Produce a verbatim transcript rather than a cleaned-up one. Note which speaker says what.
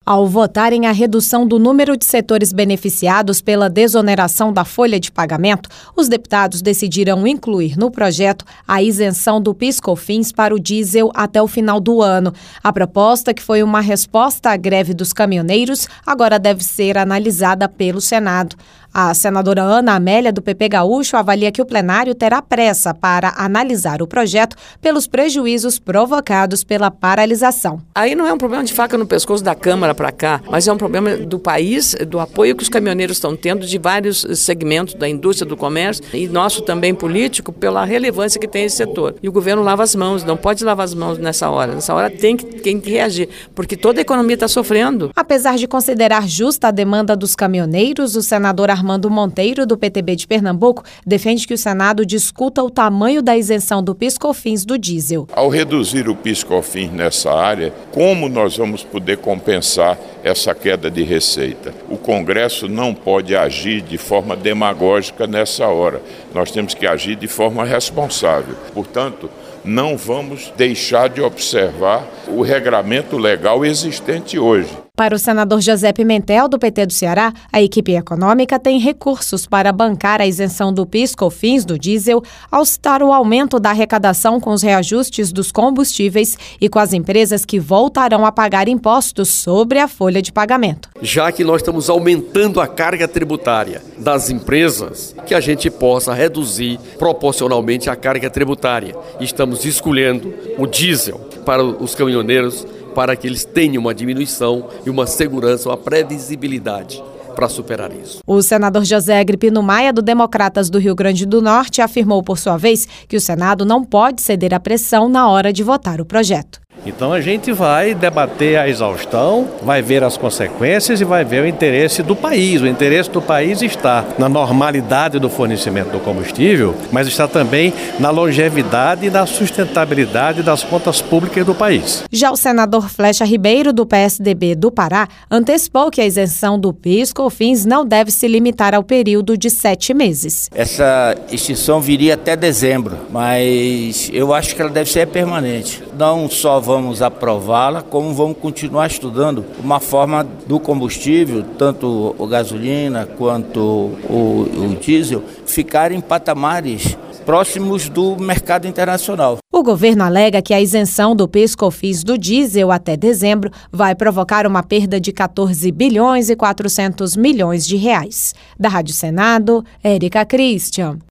Speaker 1: Ao votarem a redução do número de setores beneficiados pela desoneração da folha de pagamento, os deputados decidiram incluir no projeto a isenção do PIS/COFINS para o diesel até o final do ano. A proposta, que foi uma resposta à greve dos caminhoneiros, agora deve ser analisada pelo Senado. A senadora Ana Amélia, do P P Gaúcho, avalia que o plenário terá pressa para analisar o projeto pelos prejuízos provocados pela paralisação.
Speaker 2: Aí não é um problema de faca no pescoço da Câmara para cá, mas é um problema do país, do apoio que os caminhoneiros estão tendo de vários segmentos da indústria, do comércio e nosso também político, pela relevância que tem esse setor. E o governo lava as mãos, não pode lavar as mãos nessa hora. Nessa hora tem que, tem que reagir, porque toda a economia está sofrendo.
Speaker 1: Apesar de considerar justa a demanda dos caminhoneiros, o senador Armando Monteiro, do P T B de Pernambuco, defende que o Senado discuta o tamanho da isenção do PIS/COFINS do diesel.
Speaker 3: Ao reduzir o PIS/COFINS nessa área, como nós vamos poder compensar essa queda de receita? O Congresso não pode agir de forma demagógica nessa hora. Nós temos que agir de forma responsável. Portanto, não vamos deixar de observar o regramento legal existente hoje.
Speaker 1: Para o senador José Pimentel, do P T do Ceará, a equipe econômica tem recursos para bancar a isenção do PIS/COFINS do diesel, ao citar o aumento da arrecadação com os reajustes dos combustíveis e com as empresas que voltarão a pagar impostos sobre a folha de pagamento.
Speaker 4: Já que nós estamos aumentando a carga tributária das empresas, que a gente possa reduzir proporcionalmente a carga tributária. Estamos escolhendo o diesel para os caminhoneiros, para que eles tenham uma diminuição e uma segurança, uma previsibilidade para superar isso.
Speaker 1: O senador José Agripino Maia, do Democratas do Rio Grande do Norte, afirmou por sua vez que o Senado não pode ceder à pressão na hora de votar o projeto.
Speaker 5: Então a gente vai debater a exaustão, vai ver as consequências e vai ver o interesse do país. O interesse do país está na normalidade do fornecimento do combustível, mas está também na longevidade e na sustentabilidade das contas públicas do país.
Speaker 1: Já o senador Flecha Ribeiro, do P S D B do Pará, antecipou que a isenção do PIS/COFINS não deve se limitar ao período de sete meses.
Speaker 6: Essa extinção viria até dezembro, mas eu acho que ela deve ser permanente. Não só vamos aprová-la, como vamos continuar estudando uma forma do combustível, tanto a gasolina quanto o, o diesel, ficarem em patamares próximos do mercado internacional.
Speaker 1: O governo alega que a isenção do PIS/COFINS do diesel até dezembro vai provocar uma perda de quatorze bilhões e quatrocentos milhões de reais. Da Rádio Senado, Érica Christian.